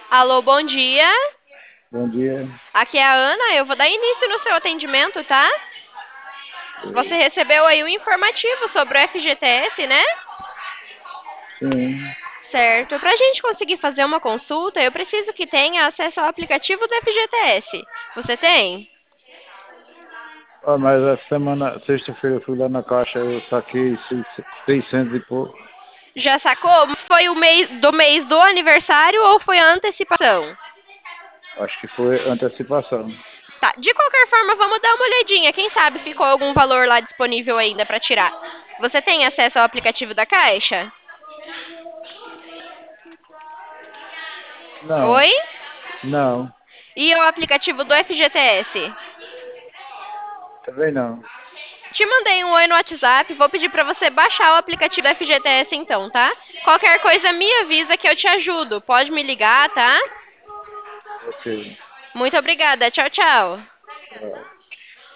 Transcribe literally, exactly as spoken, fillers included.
Alô, bom dia. Bom dia. Aqui é a Ana. Eu vou dar início no seu atendimento, tá? Você recebeu aí um informativo sobre o F G T S, né? Sim. Certo. Para a gente conseguir fazer uma consulta, eu preciso que tenha acesso ao aplicativo do F G T S. Você tem? Ah, mas a semana, sexta-feira eu fui lá na caixa, eu saquei seis- seiscentos e pouco. Já sacou? Foi o mês do mês do aniversário ou foi a antecipação? Acho que foi antecipação. Tá. De qualquer forma, vamos dar uma olhadinha. Quem sabe ficou algum valor lá disponível ainda para tirar. Você tem acesso ao aplicativo da Caixa? Não, Oi? não, E o aplicativo do F G T S? também não. Te mandei um oi no WhatsApp, vou pedir para você baixar o aplicativo do F G T S então, tá? Qualquer coisa me avisa que eu te ajudo. Pode me ligar, tá? Ok. Muito obrigada. Tchau, tchau. Tá.